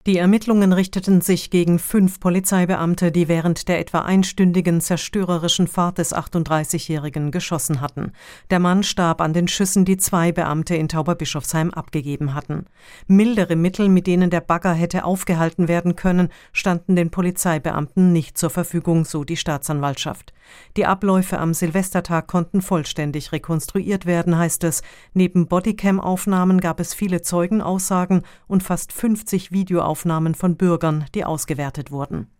Die Ermittlungen richteten sich gegen 5 Polizeibeamte, die während der etwa einstündigen zerstörerischen Fahrt des 38-Jährigen geschossen hatten. Der Mann starb an den Schüssen, die 2 Beamte in Tauberbischofsheim abgegeben hatten. Mildere Mittel, mit denen der Bagger hätte aufgehalten werden können, standen den Polizeibeamten nicht zur Verfügung, so die Staatsanwaltschaft. Die Abläufe am Silvestertag konnten vollständig rekonstruiert werden, heißt es. Neben Bodycam-Aufnahmen gab es viele Zeugenaussagen und fast 50 Videoaufnahmen von Bürgern, die ausgewertet wurden.